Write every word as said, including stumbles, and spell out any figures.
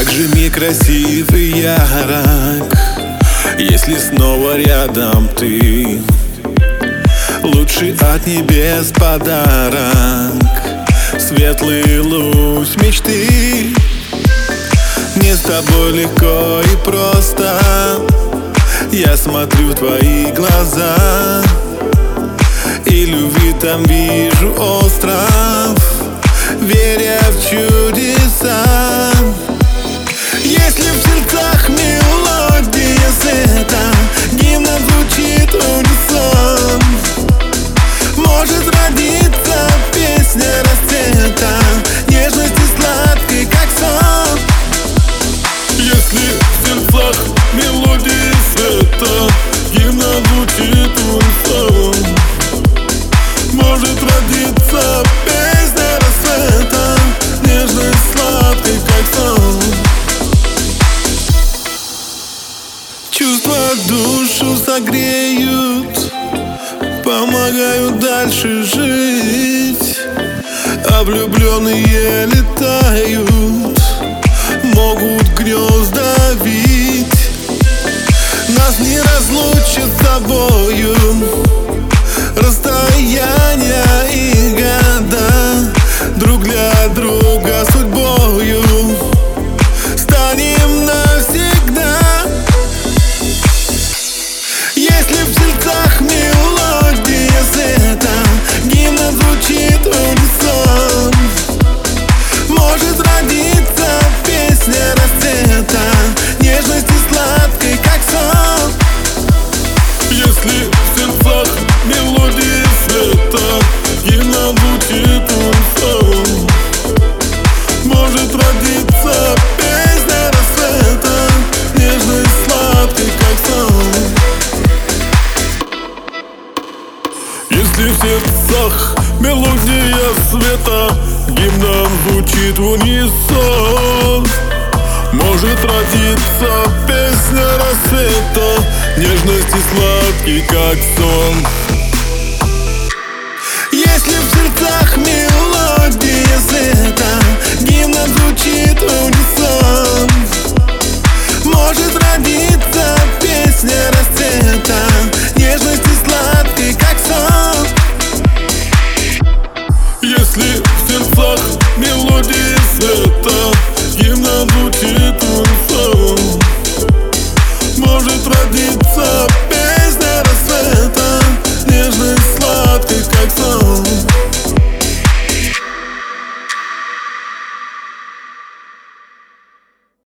Как же мне красив и ярок, если снова рядом ты. Лучший от небес подарок, светлый луч мечты. Мне с тобой легко и просто, я смотрю в твои глаза, и любви там вижу остров, веря в чудеса. Если в сердцах мелодия света, гимном звучит унисон, может родиться песня расцвета, нежности сладкой, как сон. Если в сердцах мелодия света, гимном звучит унисон, может родиться песня рассвета, нежность сладкой, как сон. Чувства душу согреют, помогают дальше жить, а влюбленные летают, могут гнезда вить. Нас не разлучит с тобою расстояние и года, друг для друга судьбою станем навсегда. Если в сердцах мелодия света, гимном звучит унисон, может родиться песня расцвета, нежности сладкой, как сон. Если в сердцах мелодия света, гимном звучит унисон, может родиться песня рассвета, нежность сладкой, как сон. Если в сердцах мелодия света, гимном звучит в унисон, может родиться песня рассвета, нежности сладкий, как сон. Если в сердцах мелодия света, гимном звучит унисон, может родиться песня расцвета, нежности сладкой, как сон. Если в сердцах